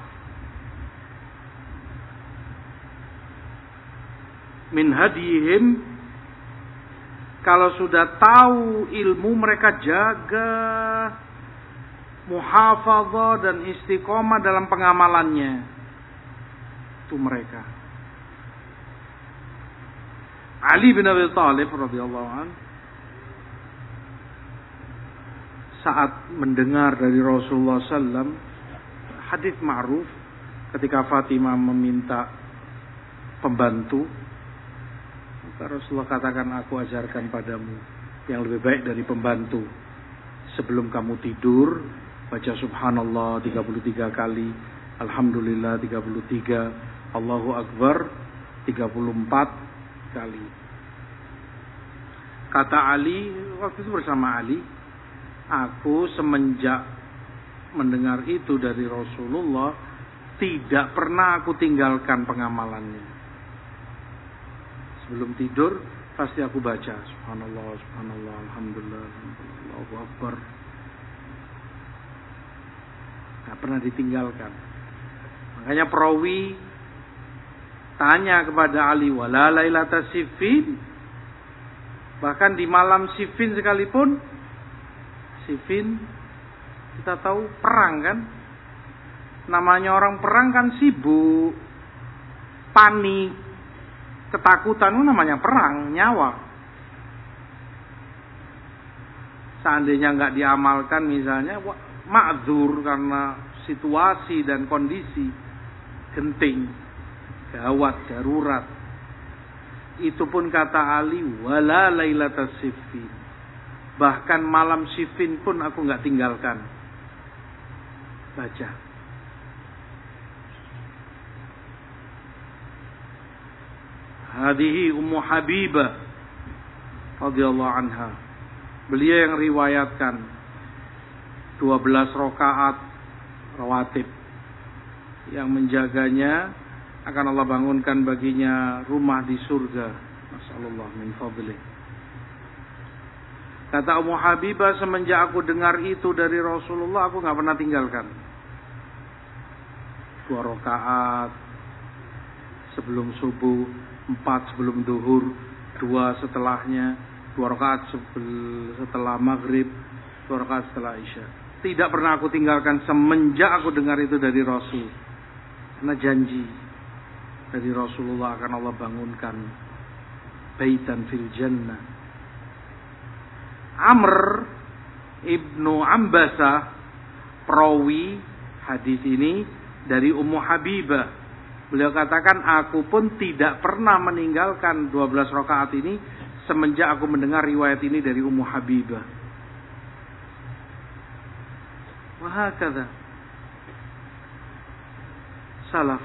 min hadihim, kalau sudah tahu ilmu mereka jaga muhafadzah dan istiqomah dalam pengamalannya. Itu mereka. Ali bin Abi Thalib radhiyallahu anhu saat mendengar dari Rasulullah sallam hadis ma'ruf ketika Fatimah meminta pembantu, maka Rasulullah katakan, aku ajarkan padamu yang lebih baik dari pembantu. Sebelum kamu tidur, baca subhanallah 33 kali, alhamdulillah 33, Allahu Akbar 34 kali. Kata Ali, waktu itu bersama Ali, aku semenjak mendengar itu dari Rasulullah, tidak pernah aku tinggalkan pengamalannya. Sebelum tidur pasti aku baca subhanallah, subhanallah, alhamdulillah, Allahu Akbar. Tidak pernah ditinggalkan. Makanya perawi tanya kepada Ali, wala lailata Siffin, bahkan di malam Siffin sekalipun, Siffin kita tahu perang kan, namanya orang perang kan sibuk, panik, ketakutan, itu namanya perang, nyawa. Seandainya nggak diamalkan misalnya, ma'dzur karena situasi dan kondisi genting, gawat, darurat. Itu pun kata Ali, wala lailatas Siffin, bahkan malam Siffin pun aku nggak tinggalkan baca. Hadihi Ummu Habibah radhiyallahu anha. Beliau yang riwayatkan 12 rakaat rawatib yang menjaganya akan Allah bangunkan baginya rumah di surga. Masyaallah min fadlih. Kata Ummu Habibah, semenjak aku dengar itu dari Rasulullah, aku nggak pernah tinggalkan. 2 rakaat sebelum subuh, 4 sebelum duhur, 2 setelahnya, 2 rakaat setelah maghrib, 2 rakaat setelah isya. Tidak pernah aku tinggalkan semenjak aku dengar itu dari Rasul. Karena janji dari Rasulullah akan Allah bangunkan baitan fil jannah. Amr ibnu Ambasah perawi hadis ini dari Ummu Habibah. Beliau katakan, aku pun tidak pernah meninggalkan 12 rakaat ini semenjak aku mendengar riwayat ini dari Ummu Habibah. Wahakadha salaf.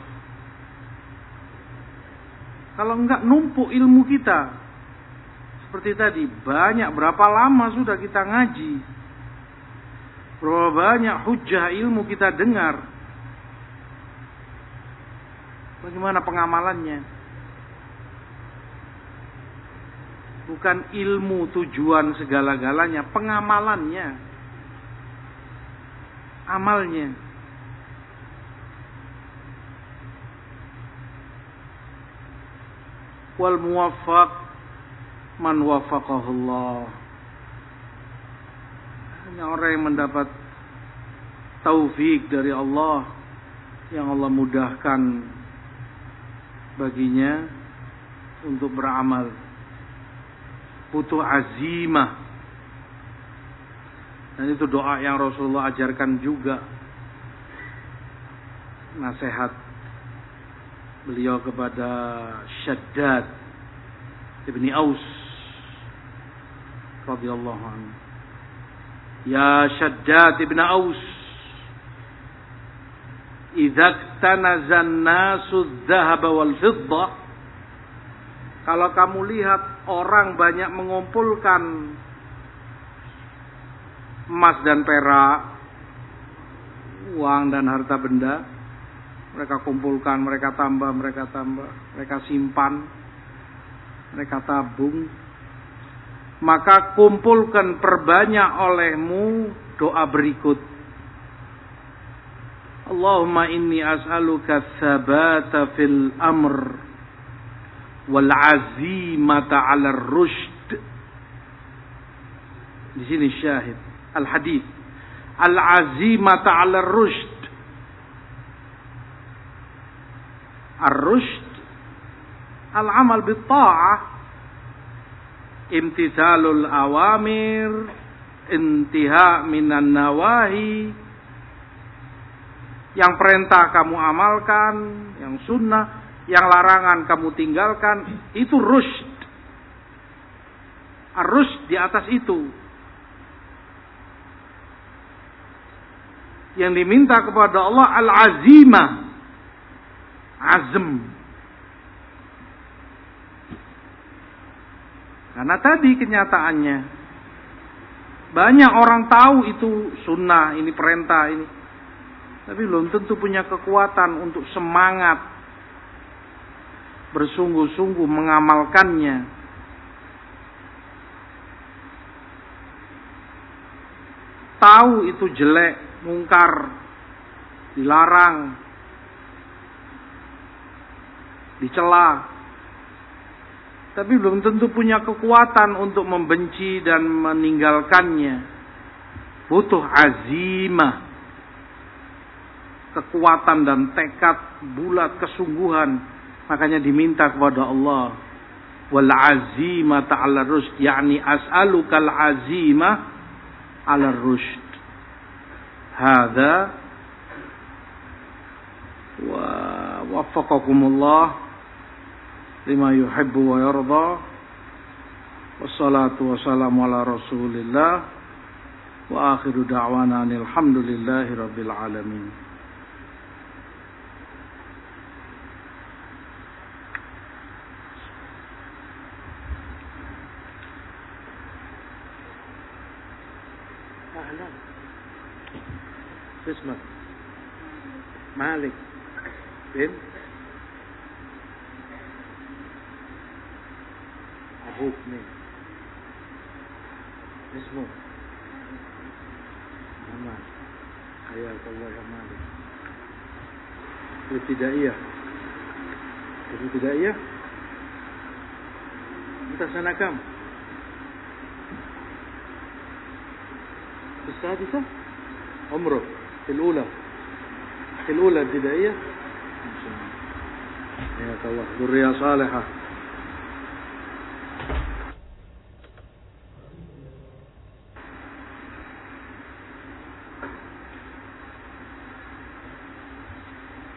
Kalau enggak numpuk ilmu kita. Seperti tadi, berapa lama sudah kita ngaji. Berapa banyak hujah ilmu kita dengar. Bagaimana pengamalannya? Bukan ilmu tujuan segala-galanya, pengamalannya. Amalnya. Wal muwaffaq man waffaqahullah. Hanya orang yang mendapat taufik dari Allah, yang Allah mudahkan baginya untuk beramal. Butuh azimah. Dan itu doa yang Rasulullah ajarkan juga. Nasihat beliau kepada Shaddad ibni Aus radhiyallahu anhu. Ya Shaddad ibn Aus, idza tanazan nasu dzahaba wal fiddah, kalau kamu lihat orang banyak mengumpulkan emas dan perak, uang dan harta benda, mereka kumpulkan, mereka tambah, mereka simpan, mereka tabung, maka kumpulkan, perbanyak olehmu doa berikut. Allahumma inni as'aluka tsabata fil amr wal azimata 'ala ar-rusyd. Di sini syahid al-hadis. Al-azimata 'ala ar-rusyd. Ar-rusyd al-amal bit-ta'ah, imtithalul awamir, intiha minan nawahi. Yang perintah kamu amalkan, yang sunnah, yang larangan kamu tinggalkan, itu rusyd. Ar-rusyd di atas itu. Yang diminta kepada Allah al-azimah, azm. Karena tadi kenyataannya banyak orang tahu itu sunnah, ini perintah, ini, tapi belum tentu punya kekuatan untuk semangat bersungguh-sungguh mengamalkannya. Tahu itu jelek, mungkar, dilarang, dicela, tapi belum tentu punya kekuatan untuk membenci dan meninggalkannya. Butuh azimah, kekuatan dan tekad bulat, kesungguhan. Makanya diminta kepada Allah, wal azimata 'ala rusyd, yakni as'alukal azimah 'ala rusyd. Hadza wa waffaqakumullah lima yuhibbu wa yarda. Wassalatu wassalamu ala Rasulillah wa akhiru da'wana alhamdulillahi rabbil alamin. Ahlan. Ismak Malik bin أبوك مين؟ اسمه مالك. حياك الله يا مالك. الابتدائية. الابتدائية؟ أنت سنة كم؟ في السادسة؟ عمرك في الأولى. في الأولى ابتدائية؟ حياك الله. ذرية صالحة.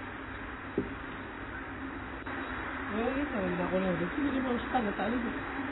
Wala, wala ko lang. Sige, di ba, ustad na tayo.